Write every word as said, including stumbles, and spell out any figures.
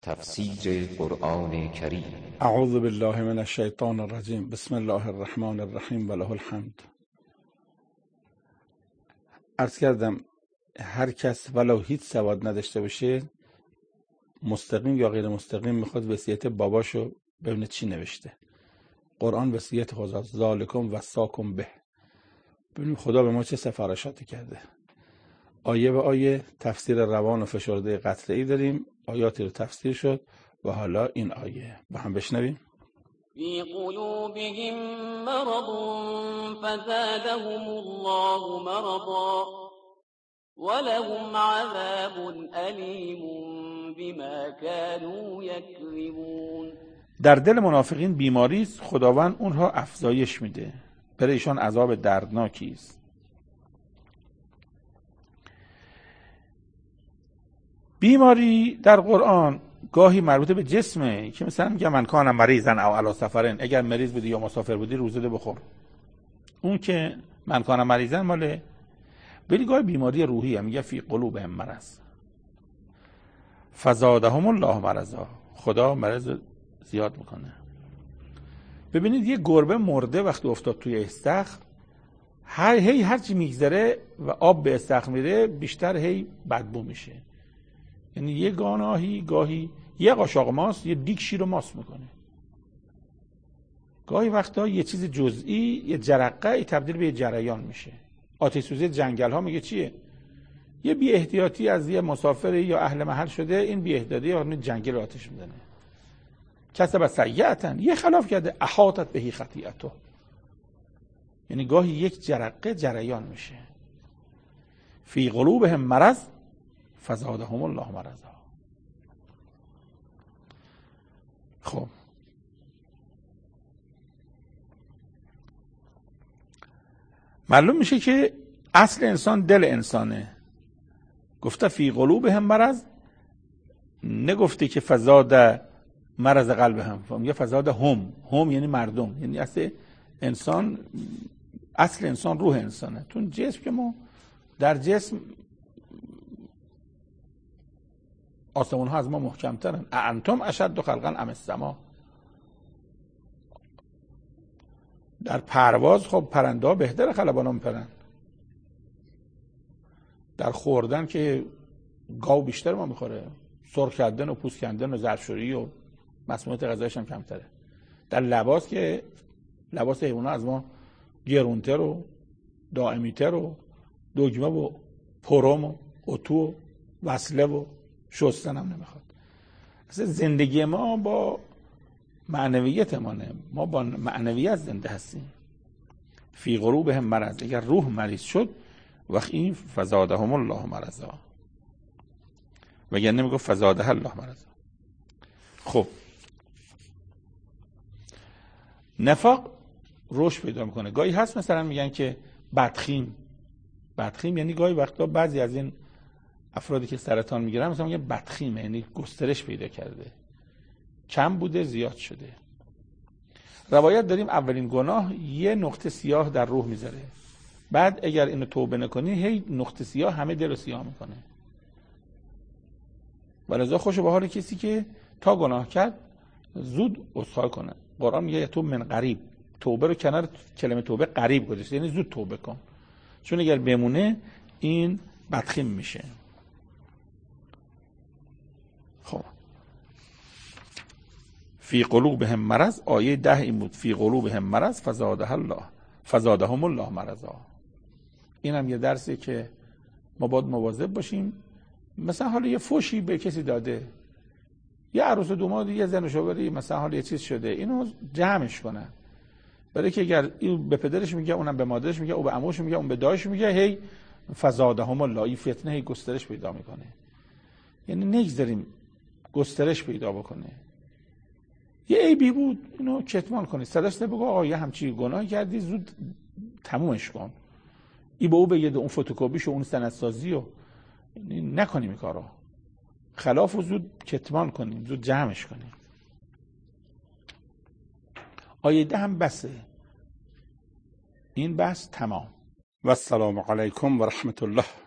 تفسیر قرآن کریم. اعوذ بالله من الشیطان الرجیم. بسم الله الرحمن الرحیم و له الحمد. عرض کردم هر کس ولو هیچ سواد نداشته باشه، مستقیم یا غیر مستقیم میخواد وصیت باباشو ببینه چی نوشته. قرآن وصیت خدا ذالکم وصاکم به. ببینیم خدا به ما چه سفارشاتی کرده. آیه به آیه تفسیر روان و فشرده قطعی داریم. آیاتی رو تفسیر شد و حالا این آیه با هم بشنویم. فی قلوبهم مرض فزادهم الله مرضا ولهم عذاب علیم بما كانوا یکذبون. در دل منافقین بیماری است، خداوند اونها افزایش میده، برای ایشان عذاب دردناکی است. بیماری در قرآن گاهی مربوط به جسمه که مثلا میگه من کانم مریضن او علی سفرن، اگر مریض بودی یا مسافر بودی روزه ده بخور. اون که من کانم مریضن ماله. ولی گاهی بیماری روحی هم میگه فی قلوبهم مرض فزادهم الله مرضا، خدا مرض زیاد میکنه. ببینید یه گربه مرده وقتی افتاد توی استخر، هر هی هرچی میگذره و آب به استخر میره بیشتر هی بدبو میشه. یعنی یه گاهی گاهی یه قاشق ماست یه دیگ شیر و ماست میکنه. گاهی وقتا یه چیز جزئی یه جرقه تبدیل به یه جریان میشه. آتش سوزی جنگل ها میگه چیه؟ یه بی احتیاطی از یه مسافر یا اهل محل شده، این بی احتیاطی یا جنگل آتش میزنه. کسب سیئتا، یه خلاف کرده احاطت بهی خطیئته. یعنی گاهی یک جرقه جریان میشه. فی قلوبهم مرض فزادهم الله مرضا. خب معلوم میشه که اصل انسان دل انسانه. گفته فی قلوبهم مرض، نگفته که فزاد مرض قلبهم، میگه فزاد هم. هم یعنی مردم، یعنی اصل انسان، اصل انسان روح انسانه. تو جسم که ما در جسم آسمون ها از ما محکم ترن. انتم اشد خلقا ام السما. در پرواز خب پرنده ها بهتر خلبان ها میپرن. در خوردن که گاو بیشتر ما میخوره، سرخ کردن و پوست کندن و ظرفشویی و مسمومیت غذایش هم کمتره. در لباس که لباس حیوان ها از ما گرونتر و دائمیتر و دگمه و پرم و اتو و وصله و شستن هم نمیخواد. اصلا زندگی ما با معنویت مانه، ما با معنویت زنده هستیم. فی قلوبهم مرض، اگر روح مریض شد وقت این فزادهم الله مرضا، وگرنه میگه فزاده الله مرضا. خب نفاق رشد پیدا میکنه. گاهی هست مثلا میگن که بدخیم. بدخیم یعنی گاهی وقتا بعضی از این افرادی که سرطان میگیرن مثلا میگه بدخیمه، یعنی گسترش پیدا کرده، کم بوده زیاد شده. روایت داریم اولین گناه یه نقطه سیاه در روح میذاره، بعد اگر اینو توبه نکنی هی نقطه سیاه همه دل رو سیاه میکنه. ولذا خوش به حال کسی که تا گناه کرد زود عذرخواهی کنه. قرآن میگه تو من قریب، توبه رو کنار کلمه توبه قریب گذاشته، یعنی زود توبه کن، چون اگر بمونه این بدخیم میشه. خب فی قلوبهم مرض، آیه ده این بود فی قلوبهم مرض فزاده الله فزادهم الله مرضا. این هم یه درسی که ما باید مواظب باشیم. مثلا حالا یه فوشی به کسی داده، یه عروس و دوماد یه زن و شوهری مثلا حالا یه چیز شده، اینو جمعش کنن، برای که اگر این به پدرش میگه اونم به مادرش میگه، او به عموش میگه اون به دایش میگه، هی فزادهم الله، این فتنه هی گسترش پیدا میکنه. یعنی نگذاریم گسترش پیدا بکنه. یه عیبی بود اینو کتمان کنی، صداش نبگو آقا یه همچی گناه کردی زود تمومش کن. ای به او بگه اون فتوکپیش و اون سندسازی و نکنیم این کارو. خلافو زود کتمان کنیم، زود جمعش کنیم. آیه ده هم بسه. این بس تمام. و السلام علیکم و رحمت الله.